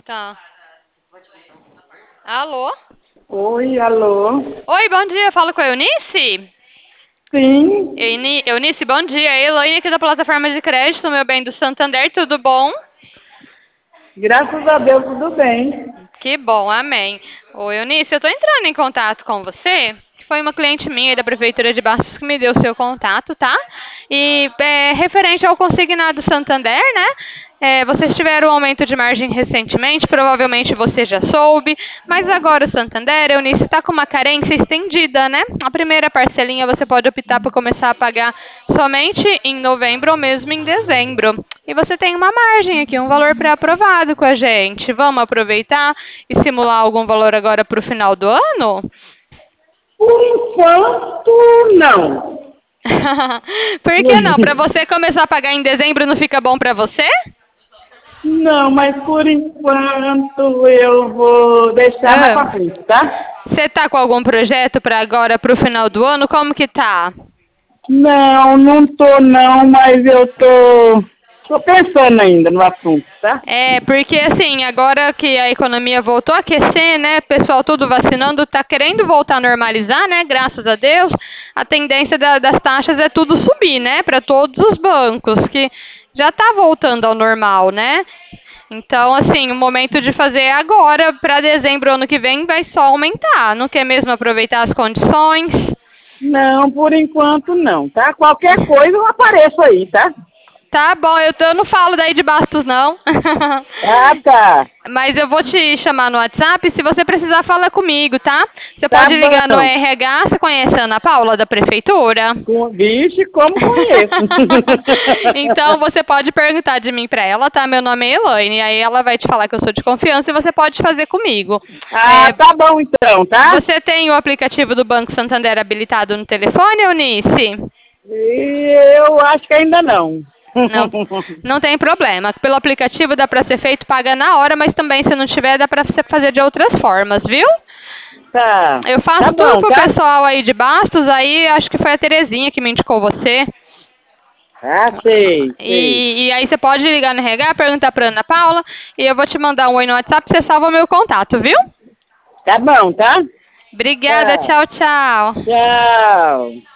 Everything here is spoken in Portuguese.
Tá. Alô? Oi, alô? Oi, bom dia. Falo com a Eunice? Sim, Eunice, bom dia. Elaine aqui da plataforma de crédito, meu bem, do Santander, tudo bom? graças a Deus tudo bem. Que bom, amém. Oi, Eunice, eu tô entrando em contato com você. Foi uma cliente minha aí da Prefeitura de Bastos que me deu o seu contato, tá? E referente ao consignado Santander, né? Vocês tiveram um aumento de margem recentemente, provavelmente você já soube, mas agora o Santander, Eunice, está com uma carência estendida, né? A primeira parcelinha você pode optar por começar a pagar somente em novembro ou mesmo em dezembro. E você tem uma margem aqui, um valor pré-aprovado com a gente. Vamos aproveitar e simular algum valor agora para o final do ano? Por enquanto, não. Por que não? Para você começar a pagar em dezembro não fica bom para você? Não, mas por enquanto eu vou deixar mais Ah, pra frente, tá? você tá com algum projeto para agora, para o final do ano? Como que tá? Não, não tô não, mas eu tô pensando ainda no assunto, tá? Porque assim, agora que a economia voltou a aquecer, né, pessoal tudo vacinando, tá querendo voltar a normalizar, né, graças a Deus, a tendência das taxas é tudo subir, né, para todos os bancos, que já tá voltando ao normal, né? Então, assim, o momento de fazer é agora, para dezembro ano que vem vai só aumentar. Não quer mesmo aproveitar as condições? Não, por enquanto não, tá? Qualquer coisa eu apareço aí, tá? Tá bom, eu não falo daí de Bastos, não. Ah, tá. Mas eu vou te chamar no WhatsApp, se você precisar, fala comigo, tá? Você Tá pode ligar no bom. RH, você conhece a Ana Paula, da prefeitura? Vixe, como conheço. Então, você pode perguntar de mim pra ela, tá? Meu nome é Elaine, aí ela vai te falar que eu sou de confiança e você pode fazer comigo. Ah, tá bom então, tá? Você tem o aplicativo do Banco Santander habilitado no telefone, Eunice? E eu acho que ainda não. Não, não tem problema. Pelo aplicativo dá para ser feito, paga na hora, mas também se não tiver, dá para você fazer de outras formas, viu? Tá. Eu Tá faço tudo bom, pro tá? pessoal aí de Bastos, aí acho que foi a Terezinha que me indicou você. Ah, sei, sei. E aí você pode ligar no RH, perguntar pra Ana Paula, e eu vou te mandar um oi no WhatsApp, você salva meu contato, viu? Tá bom, tá? Obrigada, Tá. tchau, tchau. Tchau.